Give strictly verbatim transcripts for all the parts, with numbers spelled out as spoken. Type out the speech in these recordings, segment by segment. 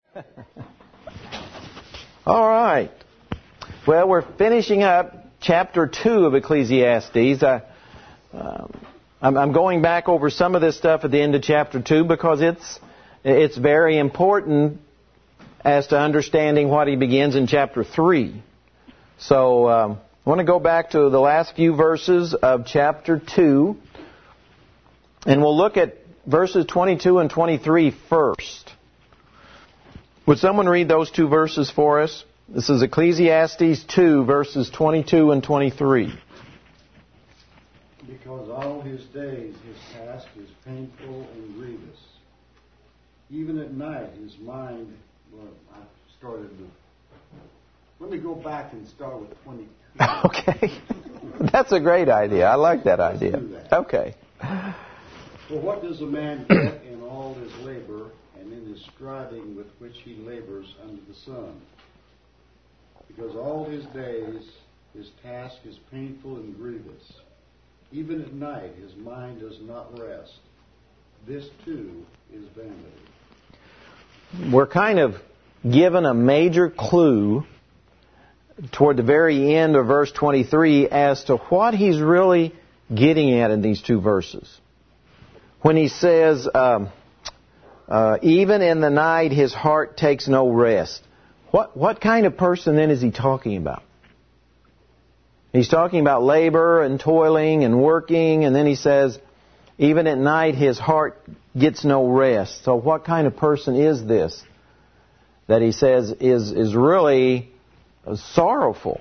All right. Well, we're finishing up chapter two of Ecclesiastes. I, um, I'm, I'm going back over some of this stuff at the end of chapter two because it's it's very important as to understanding what he begins in chapter three. So um, I want to go back to the last few verses of chapter two, and we'll look at verses twenty-two and twenty-three first. Would someone read those two verses for us? This is Ecclesiastes two, verses twenty-two and twenty-three. Because all his days his task is painful and grievous. Even at night his mind... Well, I started to... Let me go back and start with twenty-two. Okay. That's a great idea. I like that idea. Let's do that. Okay. For what does a man get in all his labor and in his striving with which he labors under the sun? Because all his days his task is painful and grievous. Even at night his mind does not rest. This too is vanity. We're kind of given a major clue toward the very end of verse twenty-three as to what he's really getting at in these two verses. When he says, um, uh, even in the night his heart takes no rest. What, what kind of person then is he talking about? He's talking about labor and toiling and working, and then he says, even at night his heart gets no rest. So what kind of person is this that he says is, is really sorrowful?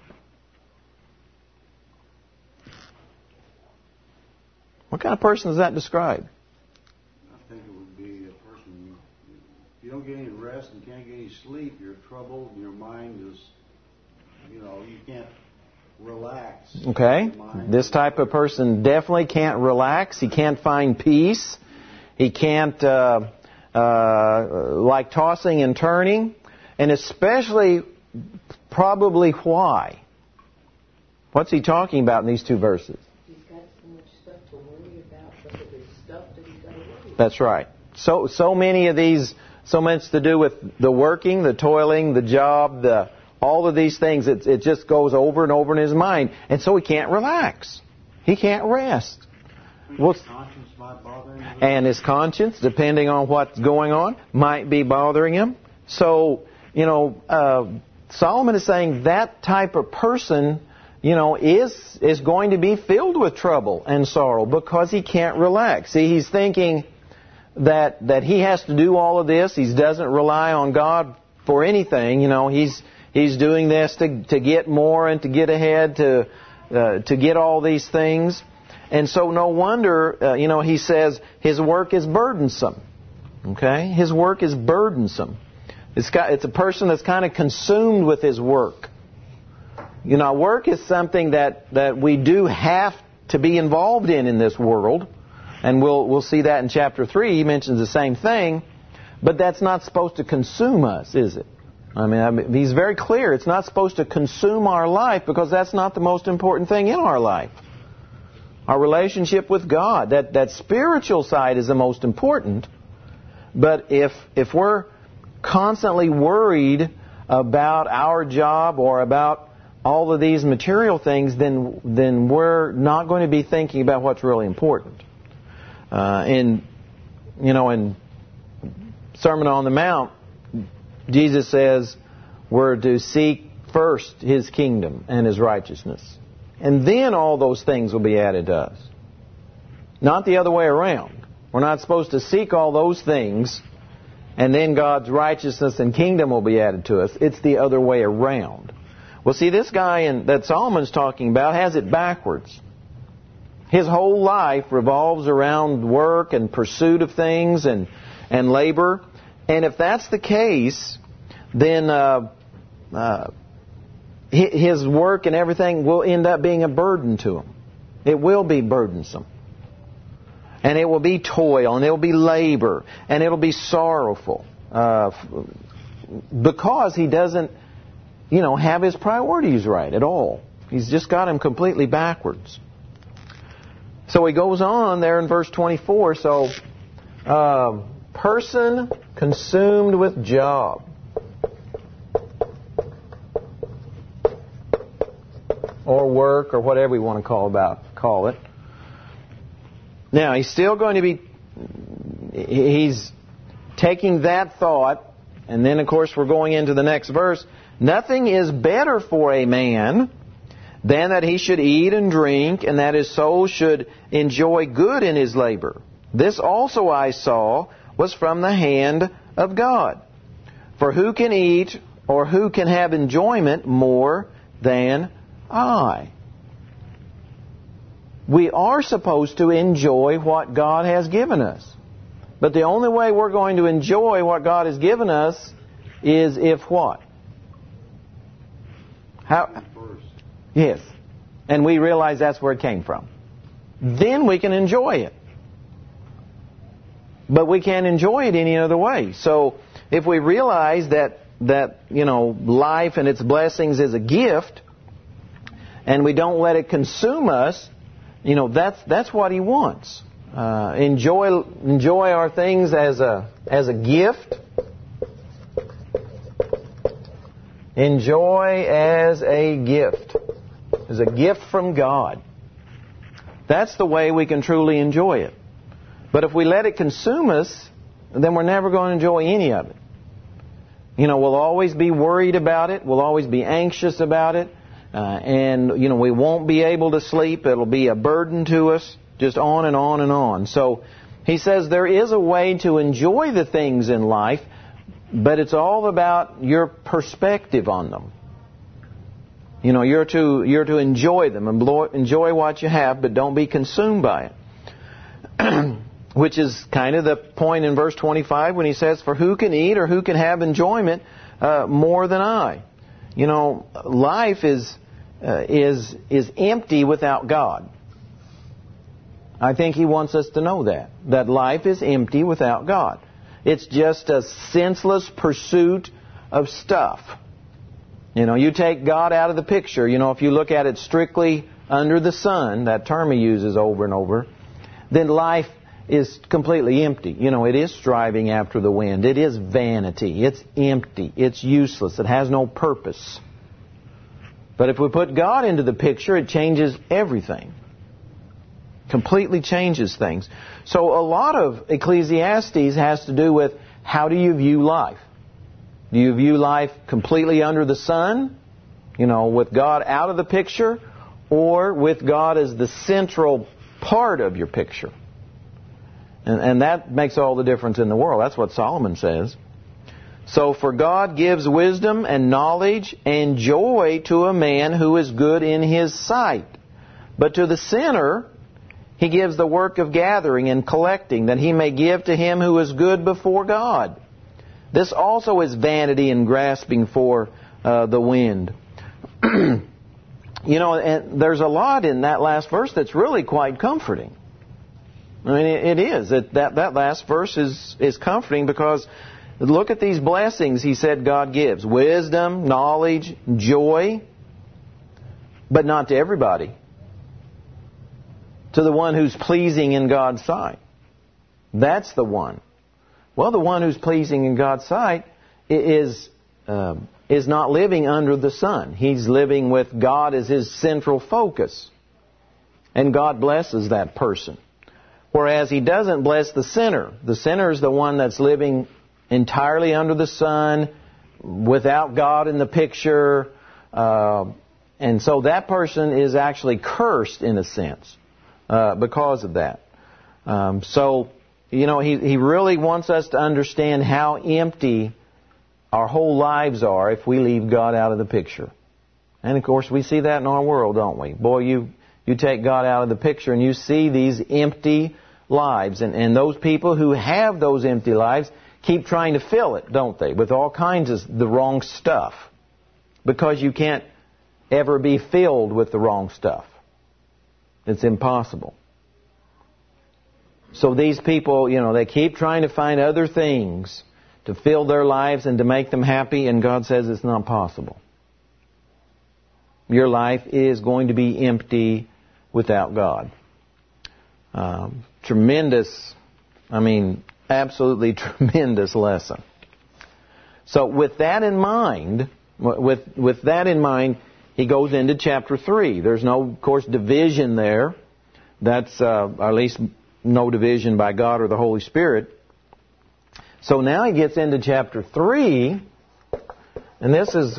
What kind of person does that describe? I think it would be a person, if you don't get any rest and can't get any sleep, you're troubled, and your mind is, you know, you can't relax. Okay. This type of person definitely can't relax. He can't find peace. He can't uh, uh, like tossing and turning. And especially, probably why? What's he talking about in these two verses? He's got so much stuff to worry about, but there's stuff that he's got to worry about. That's right. So, so many of these, so much to do with the working, the toiling, the job, the all of these things. It, it just goes over and over in his mind. And so he can't relax. He can't rest. Well, his conscience might bother him. And his conscience, depending on what's going on, might be bothering him. So, you know, uh, Solomon is saying that type of person, you know, is is going to be filled with trouble and sorrow because he can't relax. See, he's thinking that that he has to do all of this. He doesn't rely on God for anything. You know, he's he's doing this to to get more and to get ahead, to uh, to get all these things. And so no wonder, uh, you know, he says his work is burdensome. Okay? His work is burdensome. It's got, it's a person that's kind of consumed with his work. You know, work is something that, that we do have to be involved in in this world. And we'll we'll see that in chapter three. He mentions the same thing. But that's not supposed to consume us, is it? I mean, I mean, he's very clear. It's not supposed to consume our life because that's not the most important thing in our life. Our relationship with God, that, that spiritual side is the most important. But if if we're constantly worried about our job or about all of these material things, then then we're not going to be thinking about what's really important. Uh, in you know, in Sermon on the Mount, Jesus says we're to seek first His kingdom and His righteousness. And then all those things will be added to us. Not the other way around. We're not supposed to seek all those things and then God's righteousness and kingdom will be added to us. It's the other way around. Well, see, this guy in, that Solomon's talking about has it backwards. His whole life revolves around work and pursuit of things and, and labor. And if that's the case, then uh, uh, his work and everything will end up being a burden to him. It will be burdensome. And it will be toil, and it will be labor, and it will be sorrowful. Uh, because he doesn't, you know, have his priorities right at all. He's just got them completely backwards. So he goes on there in verse twenty-four. So, uh, person Consumed with job. Or work, or whatever you want to call about call it. Now, he's still going to be, he's taking that thought, and then, of course, we're going into the next verse. Nothing is better for a man than that he should eat and drink, and that his soul should enjoy good in his labor. This also I saw was from the hand of God. For who can eat, or who can have enjoyment more than I? We are supposed to enjoy what God has given us. But the only way we're going to enjoy what God has given us is if what? How? Yes. And we realize that's where it came from. Then we can enjoy it. But we can't enjoy it any other way. So if we realize that, that you know, life and its blessings is a gift, and we don't let it consume us, you know, that's that's what He wants. Uh, enjoy enjoy our things as a as a gift. Enjoy as a gift. As a gift from God. That's the way we can truly enjoy it. But if we let it consume us, then we're never going to enjoy any of it. You know, we'll always be worried about it. We'll always be anxious about it. Uh, and, you know, we won't be able to sleep. It'll be a burden to us. Just on and on and on. So he says there is a way to enjoy the things in life, but it's all about your perspective on them. You know, you're to you're to enjoy them and enjoy what you have, but don't be consumed by it. Which is kind of the point in verse twenty-five when he says, "For who can eat or who can have enjoyment uh, more than I?" You know, life is uh, is is empty without God. I think he wants us to know that. That life is empty without God. It's just a senseless pursuit of stuff. You know, you take God out of the picture. You know, if you look at it strictly under the sun, that term he uses over and over, then life is completely empty. You know, it is striving after the wind. It is vanity. It's empty. It's useless. It has no purpose. But if we put God into the picture, it changes everything. Completely changes things. So a lot of Ecclesiastes has to do with how do you view life? Do you view life completely under the sun, you know, with God out of the picture, or with God as the central part of your picture? And, and that makes all the difference in the world. That's what Solomon says. So, for God gives wisdom and knowledge and joy to a man who is good in his sight. But to the sinner, He gives the work of gathering and collecting, that he may give to him who is good before God. This also is vanity and grasping for uh, the wind. You know, and there's a lot in that last verse that's really quite comforting. I mean, it, it is. It, that, that last verse is, is comforting because look at these blessings he said God gives. Wisdom, knowledge, joy, but not to everybody. To the one who's pleasing in God's sight. That's the one. Well, the one who's pleasing in God's sight is uh, is not living under the sun. He's living with God as his central focus. And God blesses that person. Whereas He doesn't bless the sinner. The sinner is the one that's living entirely under the sun, without God in the picture. Uh, and so that person is actually cursed in a sense. Uh, because of that. Um, so, you know, he, he really wants us to understand how empty our whole lives are if we leave God out of the picture. And, of course, we see that in our world, don't we? Boy, you you take God out of the picture and you see these empty lives. And, and those people who have those empty lives keep trying to fill it, don't they? With all kinds of the wrong stuff. Because you can't ever be filled with the wrong stuff. It's impossible. So these people, you know, they keep trying to find other things to fill their lives and to make them happy, and God says it's not possible. Your life is going to be empty without God. Um, tremendous, I mean, absolutely tremendous lesson. So with that in mind, with with that in mind, he goes into chapter three. There's no, of course, division there. That's uh, or at least no division by God or the Holy Spirit. So now he gets into chapter three, and this is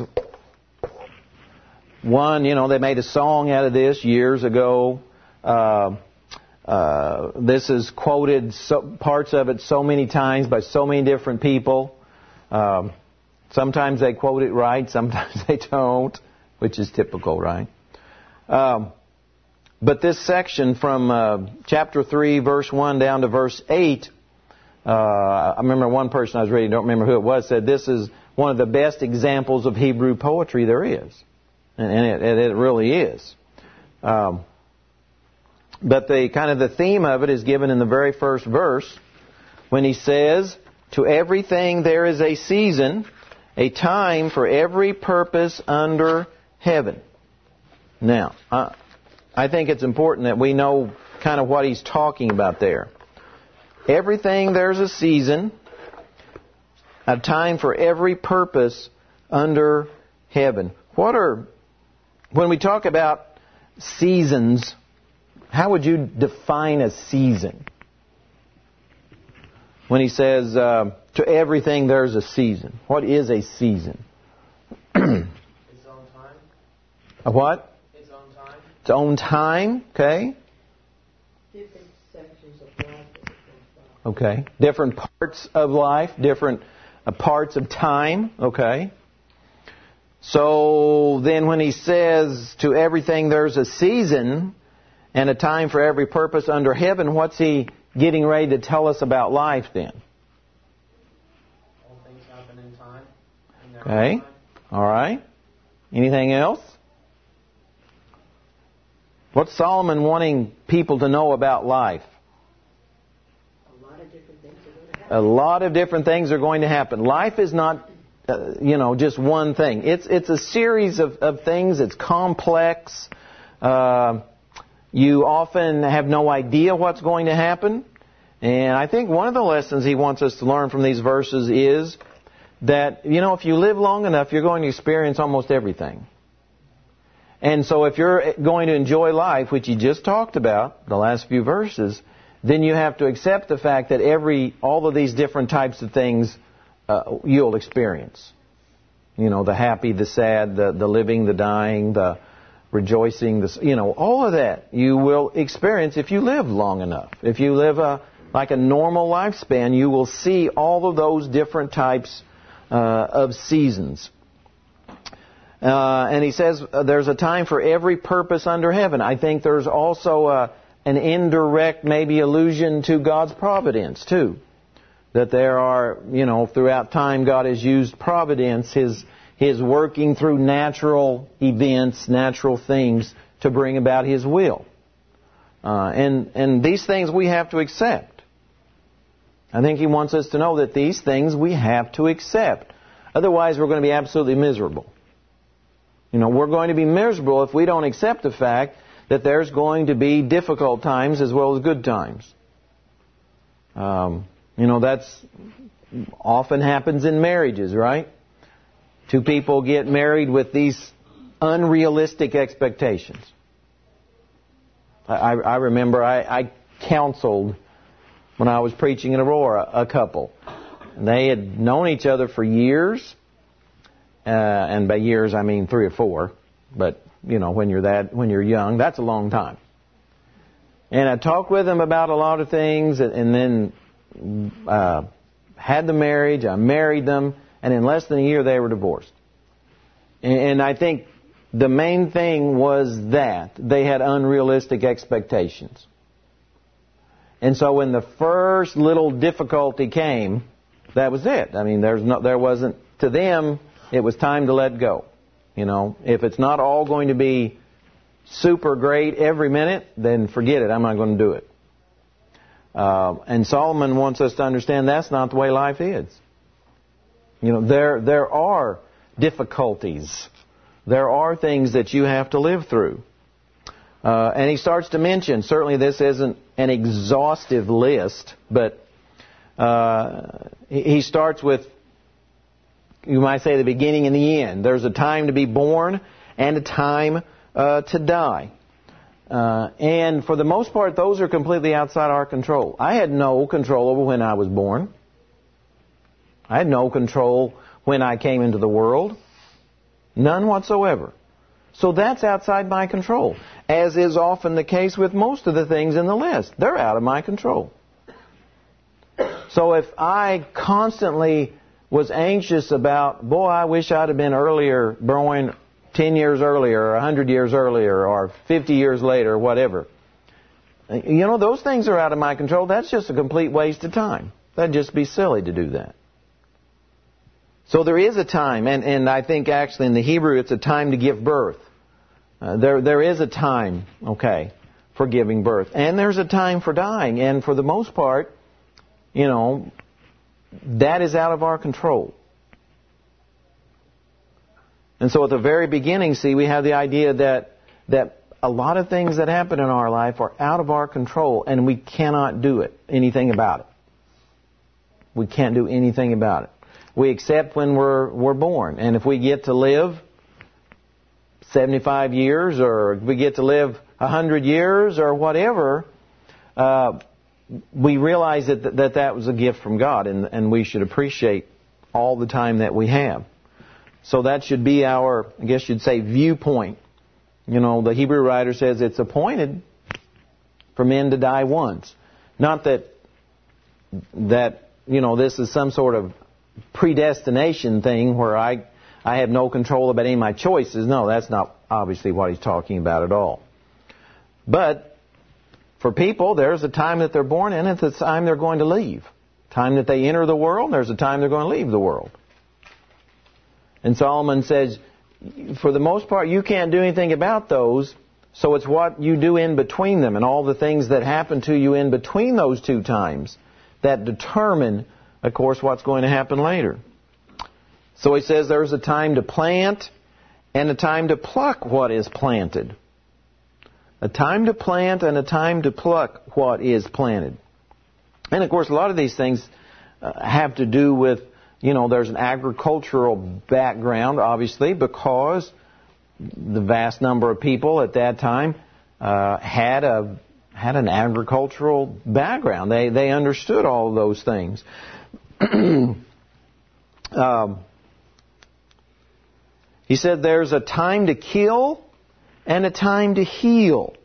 one, you know, they made a song out of this years ago. Uh, uh, this is quoted, so, parts of it so many times by so many different people. Um, sometimes they quote it right, sometimes they don't, which is typical, right? Um, but this section from uh, chapter three, verse one down to verse eight, uh, I remember one person I was reading, don't remember who it was, said this is one of the best examples of Hebrew poetry there is. And it, it really is. Um, but the kind of the theme of it is given in the very first verse when he says, "To everything there is a season, a time for every purpose under heaven." Now, I, I think it's important that we know kind of what he's talking about there. Everything there's a season, a time for every purpose under heaven. What are, when we talk about seasons, how would you define a season? When he says, uh, to everything there's a season. What is a season? Its own time. A what? Its own time. Its own time, okay. Different sections of life that it goes by. Okay. Different parts of life, different uh, parts of time, okay. So then when he says, to everything there's a season and a time for every purpose under heaven, what's he getting ready to tell us about life then? All things happen in time. In their Okay. own time. All right. Anything else? What's Solomon wanting people to know about life? A lot of different things are going to happen. A lot of different things are going to happen. Life is not, uh, you know, just one thing. It's it's a series of, of things. It's complex. Uh, you often have no idea what's going to happen. And I think one of the lessons he wants us to learn from these verses is that, you know, if you live long enough, you're going to experience almost everything. And so if you're going to enjoy life, which he just talked about, the last few verses, then you have to accept the fact that every, all of these different types of things uh, you'll experience. You know, the happy, the sad, the, the living, the dying, the rejoicing, the, you know, all of that you will experience if you live long enough. If you live a, like a normal lifespan, you will see all of those different types uh, of seasons. Uh, and he says uh, there's a time for every purpose under heaven. I think there's also a, an indirect maybe allusion to God's providence too. That there are, you know, throughout time God has used providence, His His working through natural events, natural things to bring about His will. Uh, and, and these things we have to accept. I think he wants us to know that these things we have to accept. Otherwise we're going to be absolutely miserable. You know, we're going to be miserable if we don't accept the fact that there's going to be difficult times as well as good times. Um, you know, that's often happens in marriages, right? Two people get married with these unrealistic expectations. I, I remember I, I counseled when I was preaching in Aurora a couple. And they had known each other for years. Uh, and by years, I mean three or four. But, you know, when you're that, when you're young, that's a long time. And I talked with them about a lot of things, and, and then uh, had the marriage. I married them, and in less than a year, they were divorced. And, and I think the main thing was that they had unrealistic expectations. And so when the first little difficulty came, that was it. I mean, there's no, there wasn't, to them, it was time to let go. You know, if it's not all going to be super great every minute, then forget it. I'm not going to do it. Uh, and Solomon wants us to understand that's not the way life is. You know, there there are difficulties. There are things that you have to live through. Uh, and he starts to mention, certainly this isn't an exhaustive list, but uh, he starts with, you might say, the beginning and the end. There's a time to be born and a time uh, to die. Uh, and for the most part, those are completely outside our control. I had no control over when I was born. I had no control when I came into the world. None whatsoever. So that's outside my control, as is often the case with most of the things in the list. They're out of my control. So if I constantly was anxious about, boy, I wish I'd have been earlier, born ten years earlier, or one hundred years earlier, or fifty years later, or whatever. You know, those things are out of my control. That's just a complete waste of time. That'd just be silly to do that. So there is a time, and, and I think actually in the Hebrew it's a time to give birth. Uh, there there is a time, okay, for giving birth. And there's a time for dying. And for the most part, you know, that is out of our control. And so at the very beginning, see, we have the idea that that a lot of things that happen in our life are out of our control, and we cannot do it, anything about it. We can't do anything about it. We accept when we're we're born. And if we get to live seventy-five years, or if we get to live one hundred years, or whatever, uh, we realize that, that that was a gift from God, and, and we should appreciate all the time that we have. So that should be our, I guess you'd say, viewpoint. You know, the Hebrew writer says it's appointed for men to die once. Not that, that you know, this is some sort of predestination thing where I I have no control about any of my choices. No, that's not obviously what he's talking about at all. But for people, there's a time that they're born in, and it's a time they're going to leave. Time that they enter the world, and there's a time they're going to leave the world. And Solomon says, for the most part, you can't do anything about those, so it's what you do in between them and all the things that happen to you in between those two times that determine, of course, what's going to happen later. So he says there's a time to plant and a time to pluck what is planted. A time to plant and a time to pluck what is planted. And of course, a lot of these things uh, have to do with, you know, there's an agricultural background, obviously, because the vast number of people at that time uh, had a had an agricultural background. They they understood all of those things. um, he said there's a time to kill and a time to heal.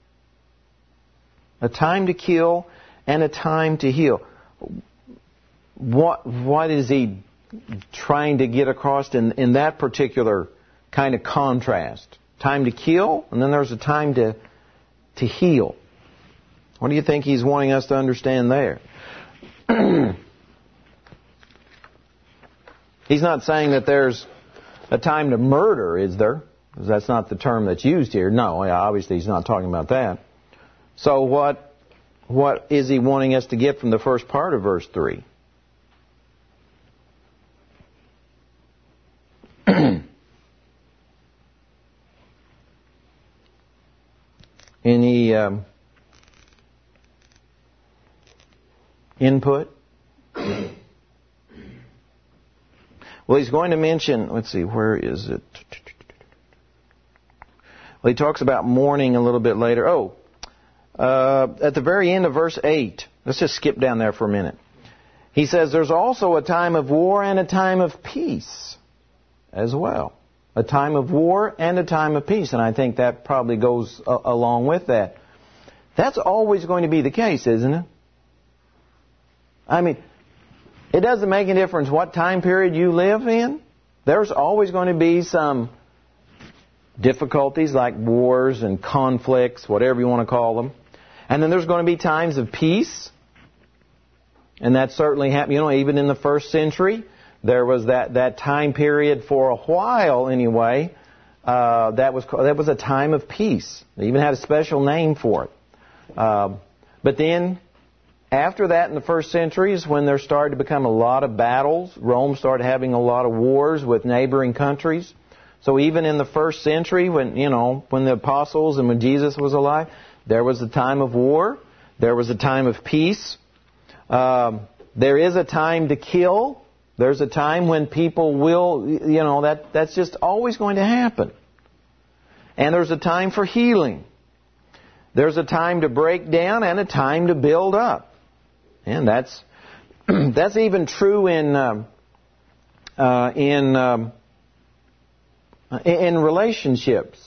A time to kill and a time to heal. What what is he trying to get across in, in that particular kind of contrast? Time to kill, and then there's a time to to heal. What do you think he's wanting us to understand there? He's not saying that there's a time to murder, is there? Because that's not the term that's used here. No, obviously he's not talking about that. So what what is he wanting us to get from the first part of verse three? Any um, input? Well, he's going to mention, let's see, where is it? Well, he talks about mourning a little bit later. Oh, uh, at the very end of verse eight. Let's just skip down there for a minute. He says there's also a time of war and a time of peace as well. A time of war and a time of peace. And I think that probably goes a- along with that. That's always going to be the case, isn't it? I mean, it doesn't make any difference what time period you live in. There's always going to be some difficulties like wars and conflicts, whatever you want to call them. And then there's going to be times of peace. And that certainly happened, you know, even in the first century. There was that, that time period for a while, anyway. Uh, that was that was a time of peace. They even had a special name for it. Uh, but then, after that, in the first century, is when there started to become a lot of battles. Rome started having a lot of wars with neighboring countries. So even in the first century, when you know when the apostles and when Jesus was alive, there was a time of war. There was a time of peace. Um, There is a time to kill. There's a time when people will, you know, that, that's just always going to happen. And there's a time for healing. There's a time to break down and a time to build up. And that's that's even true in um, uh, in um, in relationships.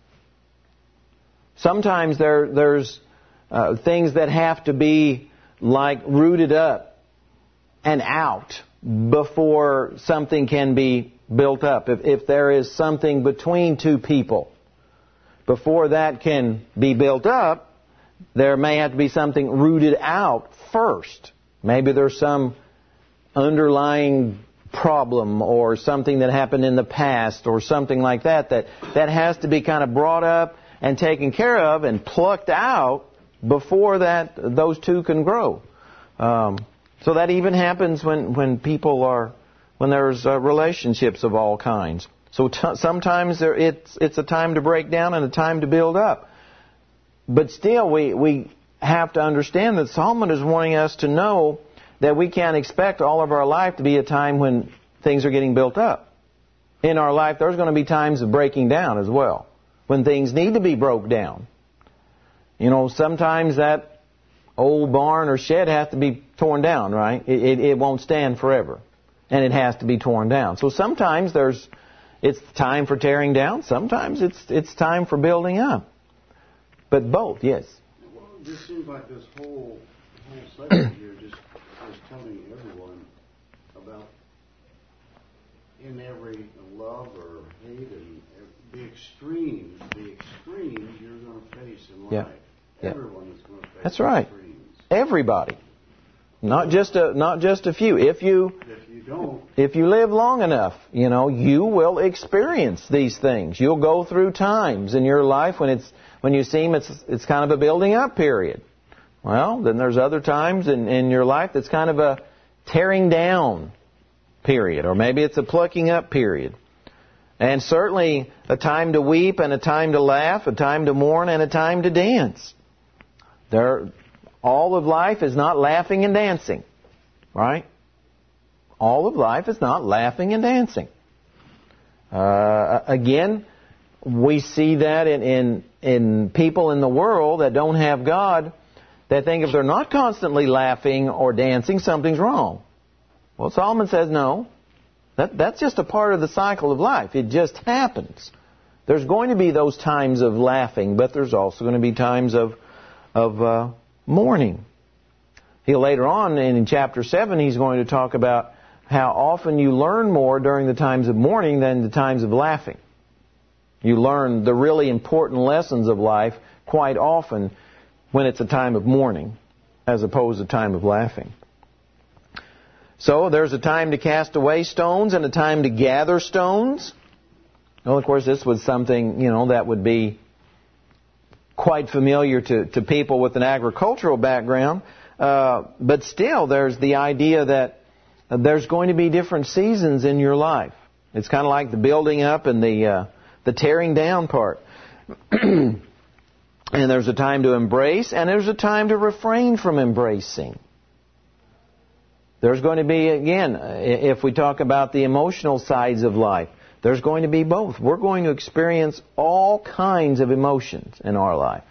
Sometimes there there's uh, things that have to be like rooted up and out before something can be built up. If, if there is something between two people, before that can be built up, there may have to be something rooted out first. Maybe there's some underlying problem or something that happened in the past or something like that that, that has to be kind of brought up and taken care of and plucked out before that those two can grow. Um, so that even happens when, when people are, when there's uh, relationships of all kinds. So t- sometimes there, it's it's a time to break down and a time to build up. But still, we, we have to understand that Solomon is wanting us to know that we can't expect all of our life to be a time when things are getting built up. In our life, there's going to be times of breaking down as well, when things need to be broke down. You know, sometimes that old barn or shed has to be torn down, right? It, it, it won't stand forever, and it has to be torn down. So sometimes there's it's time for tearing down. Sometimes it's it's time for building up. But both, yes. Well, it just seems like this whole whole section here just is telling everyone about in every love or hate and the extremes, the extremes you're going to face in life. Yeah. Yeah. Everyone is going to face That's right. extremes. Everybody. Not just a not just a few. If you If you don't, if you live long enough, you know, you will experience these things. You'll go through times in your life when it's when you seem it's it's kind of a building up period. Well, then there's other times in, in your life that's kind of a tearing down period, or maybe it's a plucking up period. And certainly a time to weep and a time to laugh, a time to mourn and a time to dance. There, all of life is not laughing and dancing, right? All of life is not laughing and dancing. Uh, again, we see that in, in in people in the world that don't have God, that think if they're not constantly laughing or dancing, something's wrong. Well, Solomon says no. That, that's just a part of the cycle of life. It just happens. There's going to be those times of laughing, but there's also going to be times of of uh, mourning. He'll later on in chapter seven, he's going to talk about how often you learn more during the times of mourning than the times of laughing. You learn the really important lessons of life quite often when it's a time of mourning as opposed to a time of laughing. So there's a time to cast away stones and a time to gather stones. Well, of course, this was something, you know, that would be quite familiar to, to people with an agricultural background. Uh, but still, there's the idea that there's going to be different seasons in your life. It's kind of like the building up and the uh, the tearing down part. And there's a time to embrace, and there's a time to refrain from embracing. There's going to be, again, if we talk about the emotional sides of life, there's going to be both. We're going to experience all kinds of emotions in our life.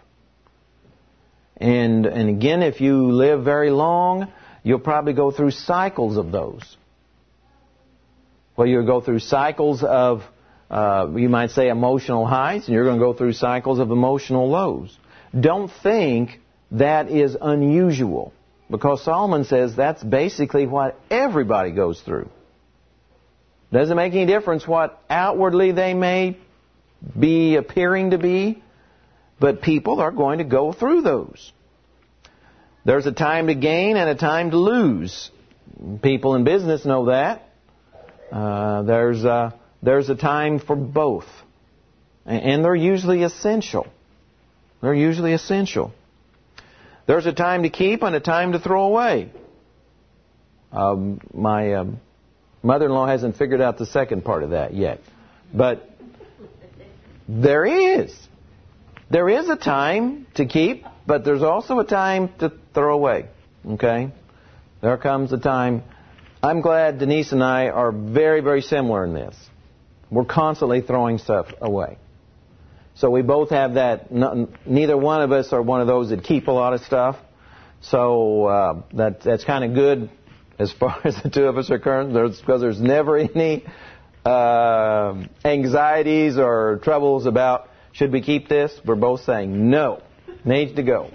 And and again, if you live very long, you'll probably go through cycles of those. Well, you'll go through cycles of, uh, you might say, emotional highs, and you're going to go through cycles of emotional lows. Don't think that is unusual, because Solomon says that's basically what everybody goes through. Doesn't make any difference what outwardly they may be appearing to be, but people are going to go through those. There's a time to gain and a time to lose. People in business know that. Uh, there's a, there's a time for both. And they're usually essential. They're usually essential. There's a time to keep and a time to throw away. Um, my um, mother-in-law hasn't figured out the second part of that yet. But there is. There is a time to keep, but there's also a time to throw away. Okay? There comes a time. I'm glad Denise and I are very, very similar in this. We're constantly throwing stuff away. So we both have that. Neither one of us are one of those that keep a lot of stuff. So uh, that that's kind of good as far as the two of us are concerned, because there's never any uh, anxieties or troubles about should we keep this. We're both saying no, needs to go.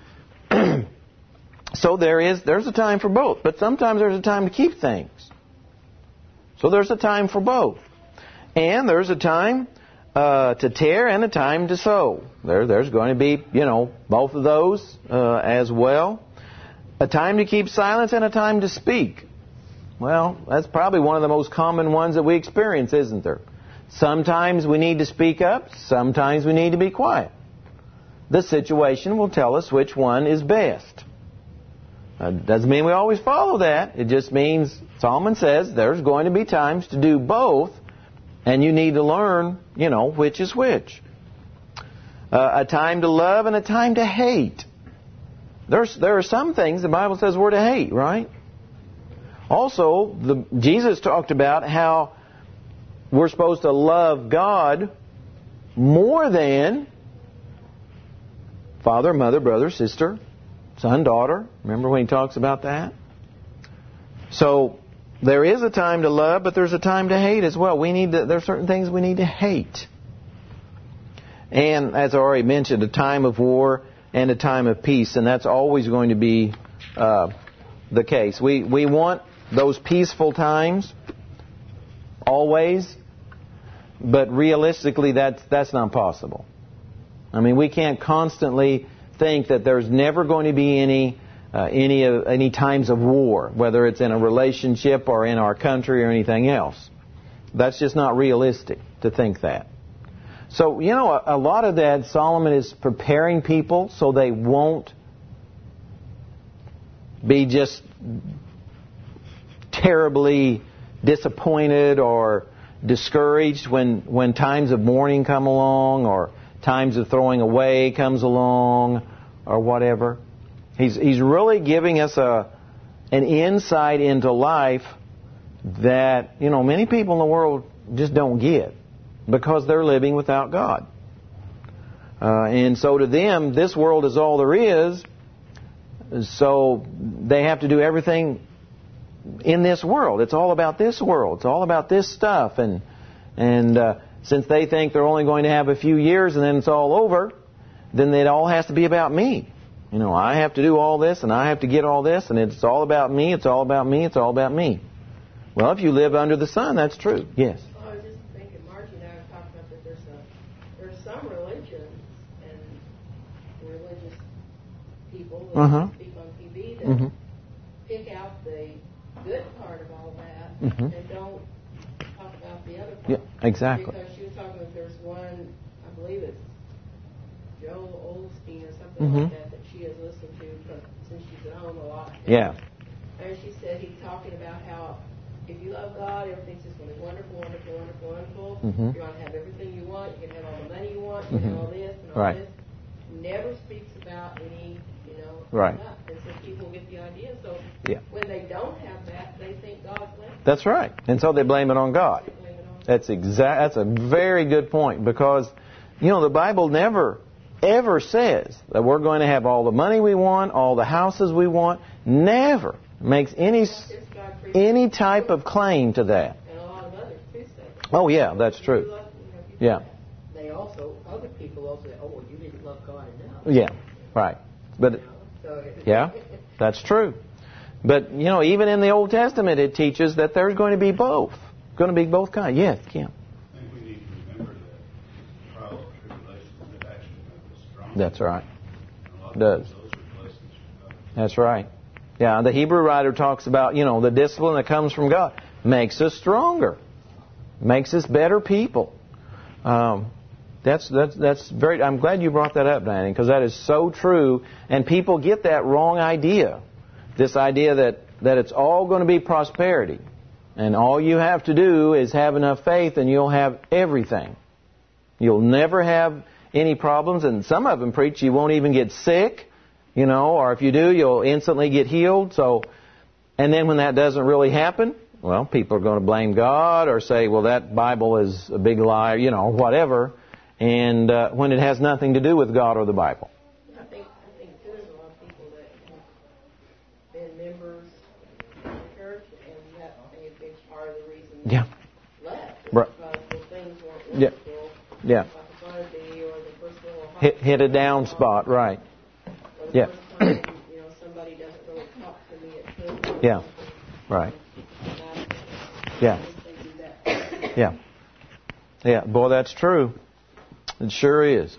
So there is there's a time for both, but sometimes there's a time to keep things. So there's a time for both, and there's a time uh, to tear and a time to sow. There there's going to be you know both of those uh, as well. A time to keep silence and a time to speak. Well, that's probably one of the most common ones that we experience, isn't there? Sometimes we need to speak up. Sometimes we need to be quiet. The situation will tell us which one is best. It doesn't mean we always follow that. It just means Solomon says there's going to be times to do both, and you need to learn, you know, which is which. Uh, a time to love and a time to hate. There's, there are some things the Bible says we're to hate, right? Also, the, Jesus talked about how we're supposed to love God more than father, mother, brother, sister, son, daughter. Remember when he talks about that? So there is a time to love, but there's a time to hate as well. We need to, there are certain things we need to hate. And as I already mentioned, a time of war and a time of peace, and that's always going to be uh, the case. We we want those peaceful times always, but realistically, that's that's not possible. I mean, we can't constantly think that there's never going to be any uh, any uh, any times of war, whether it's in a relationship or in our country or anything else. That's just not realistic to think that. So, you know, a, a lot of that, Solomon is preparing people so they won't be just terribly disappointed or discouraged when, when times of mourning come along or times of throwing away comes along or whatever. He's he's really giving us a an insight into life that, you know, many people in the world just don't get because they're living without God. Uh, and so to them, this world is all there is, so they have to do everything in this world. It's all about this world. It's all about this stuff. And and uh, since they think they're only going to have a few years and then it's all over, then it all has to be about me. You know, I have to do all this and I have to get all this, and it's all about me, it's all about me, it's all about me. Well, if you live under the sun, that's true. Yes. Well, I was just thinking, Margie and I were talking about that there's a, there's some religions and religious people that Uh-huh. speak on T V that Mm-hmm. pick out the good part of all that Mm-hmm. and don't talk about the other part. Yeah, exactly. Because she was talking about there's one, I believe it's Joel Osteen or something Mm-hmm. like that that she has listened to from, since she's at home a lot. Yeah. And she said he's talking about how if you love God, everything's just going to be wonderful, wonderful, wonderful, wonderful. Mm-hmm. You're going to have everything you want. You can have all the money you want. You can Mm-hmm. have all this and all Right. this. Never speaks about any, you know, Right. stuff. And so people get the idea. So Yeah. when they don't have that, they think God's left. That's right. And so they blame it on God. They blame it on God. That's exact. That's a very good point, because, you know, the Bible never, ever says that we're going to have all the money we want, all the houses we want. Never makes any It's God free. any type of claim to that. And a lot of others too say that. Oh yeah, that's You true. love- you know, you do Yeah. that. They also, other people also say, oh, well, you didn't love God enough. Yeah, right. But You know? So it- yeah, that's true. But you know, even in the Old Testament, it teaches that there's going to be both. Going to be both kinds. Yes, Kim. I think we need to remember that trials and tribulations that actually make us strong. That's right. A lot of Does. times those are blessings from God. That's right. Yeah, the Hebrew writer talks about, you know, the discipline that comes from God makes us stronger, makes us better people. Um, that's that's that's very. I'm glad you brought that up, Danny, because that is so true. And people get that wrong idea. This idea that that it's all going to be prosperity, and all you have to do is have enough faith, and you'll have everything. You'll never have any problems, and some of them preach you won't even get sick. You know, or if you do, you'll instantly get healed. So And then when that doesn't really happen, well, people are going to blame God or say, well, that Bible is a big lie, you know, whatever. And uh, when it has nothing to do with God or the Bible. I think, I think too, there's a lot of people that have been members of the church, and that I think a big part of the reason they Yeah. left is Right. because the things weren't Yeah. wonderful, Yeah. like a Sunday or the first little Hit, hit a down spot, right. Or the Yeah. first time, you know, somebody doesn't really talk to me at church. Yeah. Right. And I, Yeah. I just think do that. Yeah. Yeah. Boy, that's true. It sure is.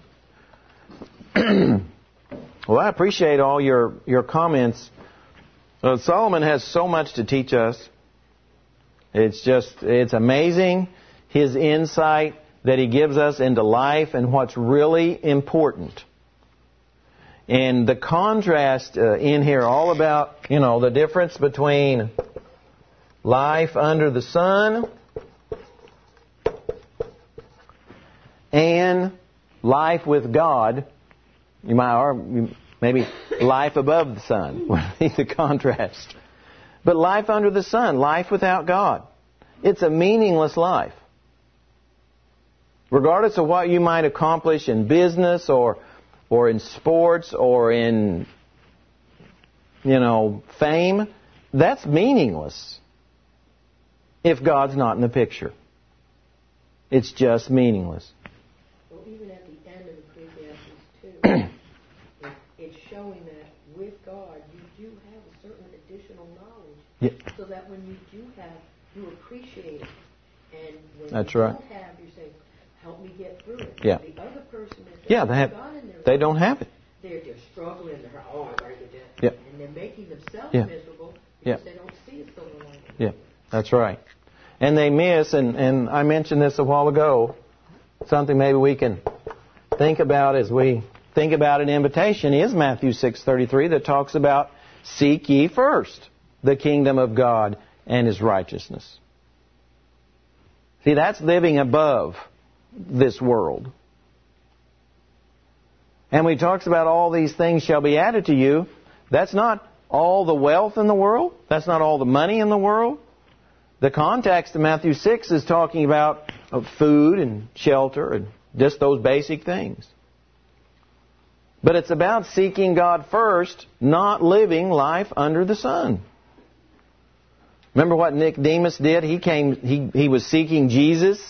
Well, I appreciate all your, your comments. Uh, Solomon has so much to teach us. It's just, it's amazing his insight that he gives us into life and what's really important. And the contrast uh, in here, all about, you know, the difference between life under the sun and life with God. You might, or maybe life above the sun would be the contrast. But life under the sun, life without God, it's a meaningless life. Regardless of what you might accomplish in business or or in sports or in, you know, fame, that's meaningless if God's not in the picture. It's just meaningless. Well, even at the end of Ecclesiastes two, it, it's showing that with God, you do have a certain additional knowledge, Yeah. so that when you do have, you appreciate it. And when That's you right. don't have, you say, help me get through it. Yeah. The other person is Yeah, they have. God in their They life. don't have it. They're just struggling. They're, oh, I gotta get that. Yeah. And they're making themselves Yeah. miserable Yeah. because they don't see a silver lining. Yeah, that's right. And they miss, and, and I mentioned this a while ago, something maybe we can think about as we think about an invitation is Matthew six thirty-three that talks about seek ye first the kingdom of God and His righteousness. See, that's living above this world. And when he talks about all these things shall be added to you, that's not all the wealth in the world. That's not all the money in the world. The context of Matthew six is talking about food and shelter and just those basic things. But it's about seeking God first, not living life under the sun. Remember what Nicodemus did? He came. He, he was seeking Jesus.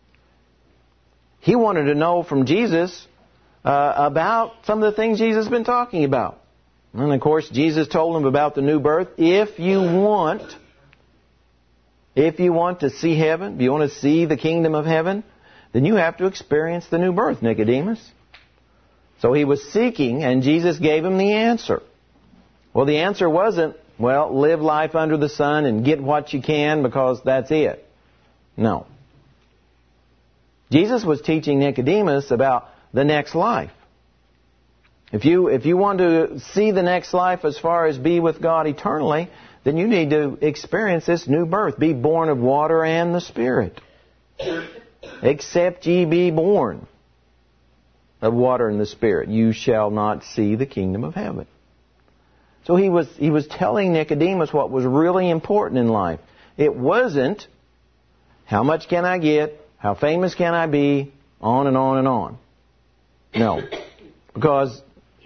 He wanted to know from Jesus uh, about some of the things Jesus has been talking about. And of course, Jesus told him about the new birth. If you want, if you want to see heaven, if you want to see the kingdom of heaven, then you have to experience the new birth, Nicodemus. So he was seeking, and Jesus gave him the answer. Well, the answer wasn't, well, live life under the sun and get what you can because that's it. No. Jesus was teaching Nicodemus about the next life. If you if you want to see the next life as far as be with God eternally, then you need to experience this new birth. Be born of water and the Spirit. Except ye be born of water and the Spirit, you shall not see the kingdom of heaven. So he was he was telling Nicodemus what was really important in life. It wasn't how much can I get, how famous can I be, on and on and on. No. Because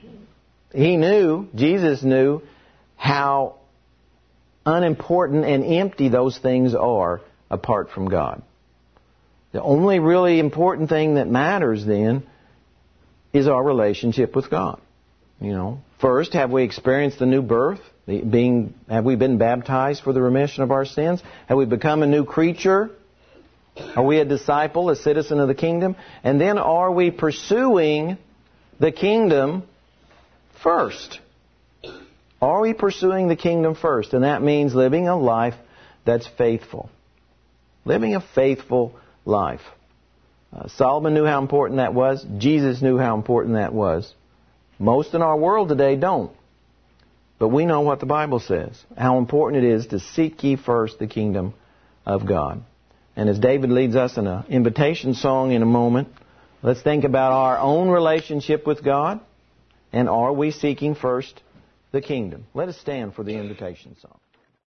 he knew, Jesus knew, how unimportant and empty those things are apart from God. The only really important thing that matters then is our relationship with God. You know, first, have we experienced the new birth? The being, have we been baptized for the remission of our sins? Have we become a new creature? Are we a disciple, a citizen of the kingdom? And then are we pursuing the kingdom first? Are we pursuing the kingdom first? And that means living a life that's faithful. Living a faithful life. Uh, Solomon knew how important that was. Jesus knew how important that was. Most in our world today don't. But we know what the Bible says. How important it is to seek ye first the kingdom of God. And as David leads us in an invitation song in a moment, let's think about our own relationship with God. And are we seeking first the kingdom? Let us stand for the invitation song.